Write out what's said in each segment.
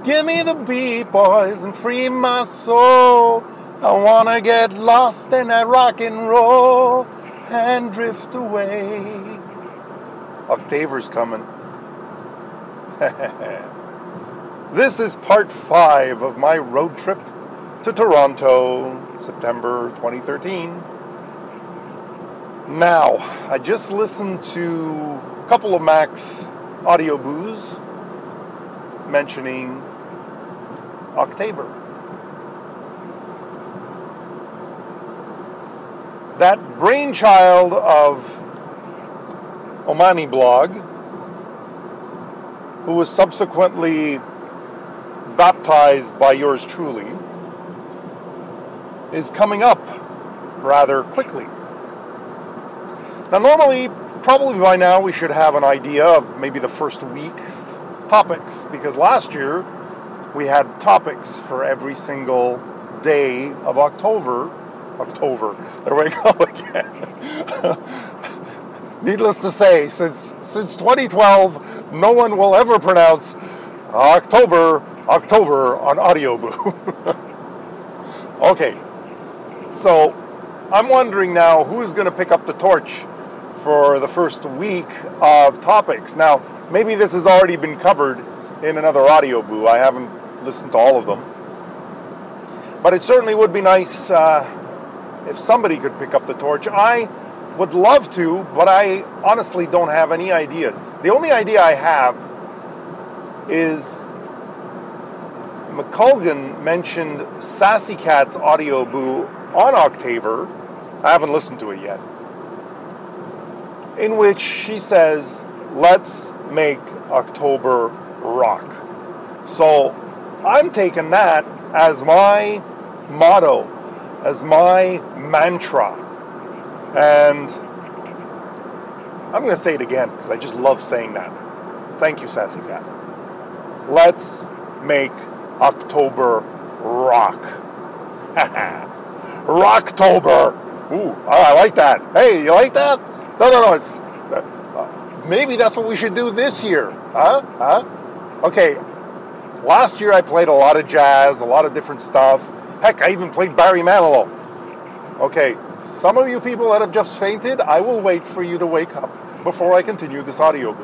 Give me the beat, boys, and free my soul. I wanna get lost in that rock and roll and drift away. Octaver's coming. This is part 5 of my road trip to Toronto, September 2013. Now, I just listened to a couple of Mac's audio boos mentioning Octaver. That brainchild of Omani Blog, who was subsequently baptized by yours truly, is coming up rather quickly. Now, normally, probably by now, we should have an idea of maybe the first week's topics, because last year we had topics for every single day of October, there we go again. Needless to say, since 2012, no one will ever pronounce October on Audioboo. Okay, so I'm wondering now who's going to pick up the torch for the first week of topics. Now, maybe this has already been covered in another Audioboo. I haven't listened to all of them. But it certainly would be nice if somebody could pick up the torch. I would love to, but I honestly don't have any ideas. The only idea I have is McColgan mentioned Sassy Cat's Audioboo on Octaver. I haven't listened to it yet. In which she says, let's make October rock. So I'm taking that as my motto, as my mantra. And I'm going to say it again because I just love saying that. Thank you, Sassy Cat. Let's make October rock. Rocktober. Ooh, I like that. Hey, you like that? No. It's maybe that's what we should do this year. Huh? Okay. Last year I played a lot of jazz, a lot of different stuff. Heck, I even played Barry Manilow. Okay, some of you people that have just fainted, I will wait for you to wake up before I continue this audiobook.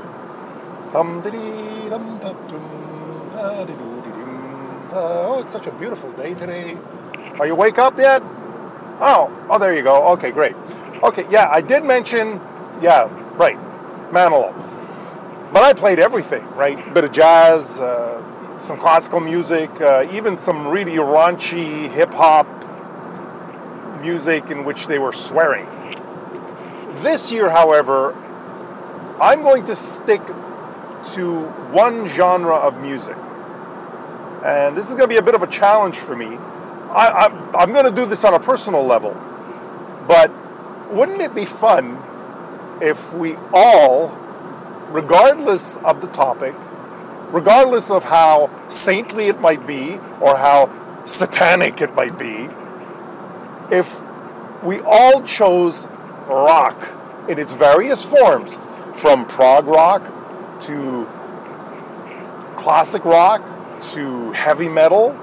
Oh, it's such a beautiful day today. Are you wake up yet? Oh, there you go. Okay, great. Okay, yeah, I did mention, right, Manilow. But I played everything, right? A bit of jazz, some classical music, even some really raunchy hip-hop music in which they were swearing. This year, however, I'm going to stick to one genre of music. And this is going to be a bit of a challenge for me. I'm going to do this on a personal level. But wouldn't it be fun if we all, regardless of the topic, regardless of how saintly it might be or how satanic it might be, if we all chose rock in its various forms, from prog rock to classic rock to heavy metal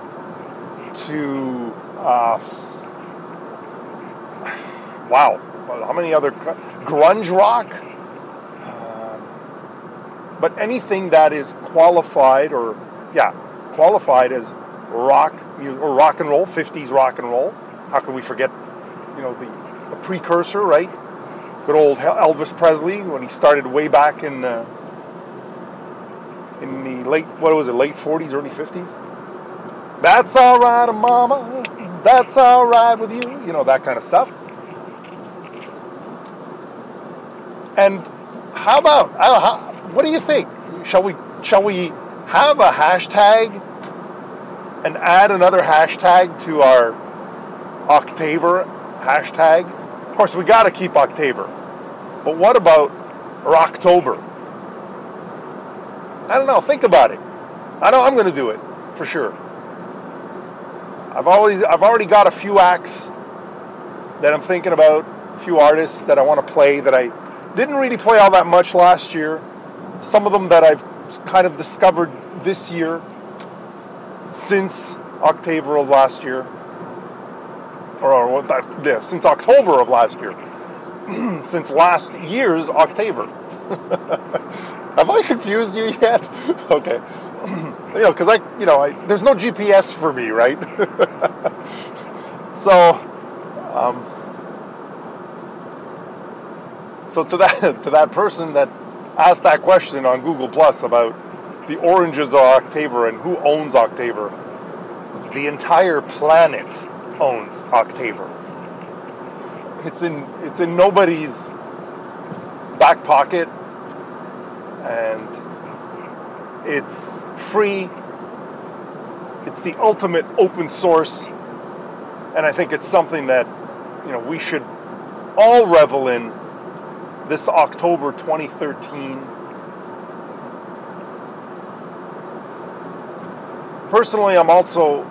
to how many other grunge rock, but anything that is qualified as rock or rock and roll, 50s rock and roll. How can we forget, the precursor, right? Good old Elvis Presley when he started way back in the late 40s, early 50s. That's all right, mama. That's all right with you. That kind of stuff. And how about, what do you think? Shall we have a hashtag and add another hashtag to our Octaver hashtag? Of course, we got to keep Octaver. But what about Rocktober? I don't know. Think about it. I know I'm going to do it for sure. I've already got a few acts that I'm thinking about, a few artists that I want to play that I didn't really play all that much last year. Some of them that I've kind of discovered this year. since October of last year, since October of last year, since last year's October. Have I confused you yet? Okay, because there's no GPS for me, right? So to that person that asked that question on Google Plus about the oranges of October and who owns October, the entire planet owns October. It's in nobody's back pocket, and it's free. It's the ultimate open source, and I think it's something that we should all revel in this October 2013. Personally, I'm also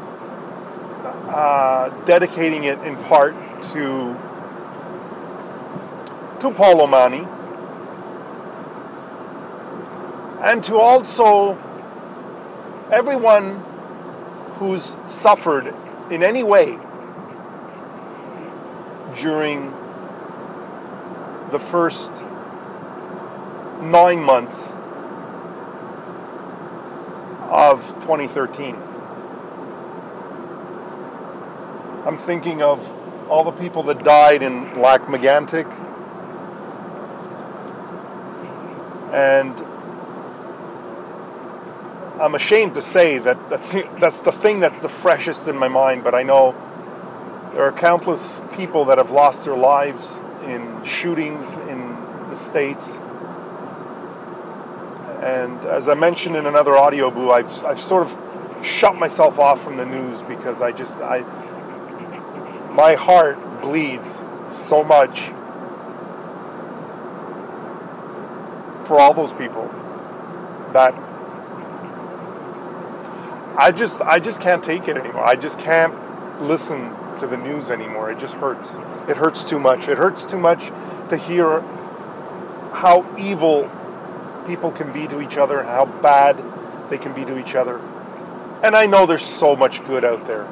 dedicating it in part to Paul Omani, and to also everyone who's suffered in any way during the first 9 months of 2013. I'm thinking of all the people that died in Lac-Mégantic, and I'm ashamed to say that's the thing that's the freshest in my mind, but I know there are countless people that have lost their lives in shootings in the States. And as I mentioned in another audio boo, I've sort of shut myself off from the news because my heart bleeds so much for all those people that I just can't take it anymore. I just can't listen to the news anymore. It just hurts. It hurts too much. It hurts too much to hear how evil people can be to each other and how bad they can be to each other. And I know there's so much good out there.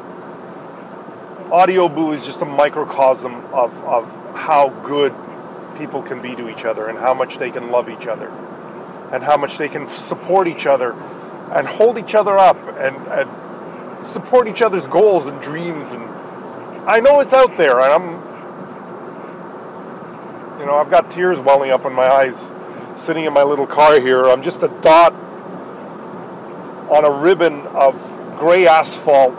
Audio Boo is just a microcosm of how good people can be to each other and how much they can love each other and how much they can support each other and hold each other up and support each other's goals and dreams. And I know it's out there, and I've got tears welling up in my eyes sitting in my little car here. I'm just a dot on a ribbon of gray asphalt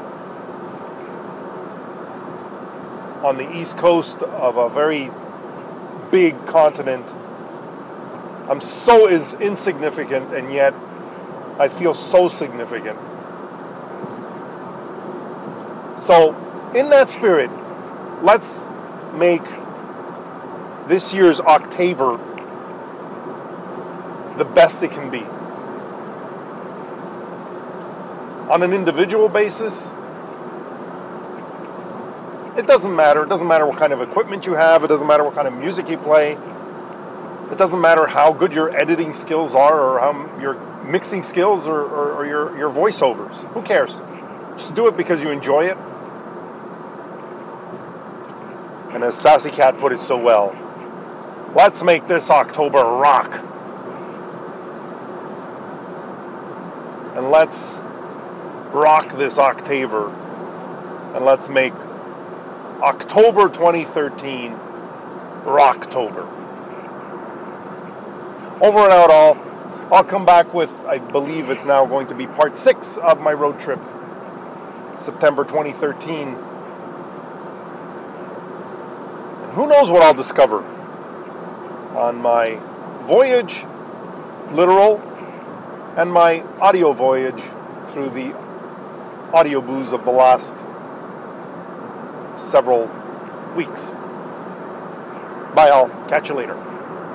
on the east coast of a very big continent. I'm so insignificant, and yet I feel so significant. So, in that spirit, let's make this year's October the best it can be. On an individual basis, it doesn't matter. It doesn't matter what kind of equipment you have. It doesn't matter what kind of music you play. It doesn't matter how good your editing skills are or how your mixing skills or your voiceovers. Who cares? Just do it because you enjoy it. And as Sassy Cat put it so well, let's make this October rock. And let's rock this October. And let's make October 2013 Rocktober. Over and out all. I'll come back with, I believe it's now going to be part 6 of my road trip. September 2013. And who knows what I'll discover on my voyage, literal, and my audio voyage through the audio boos of the last several weeks. Bye all. Catch you later.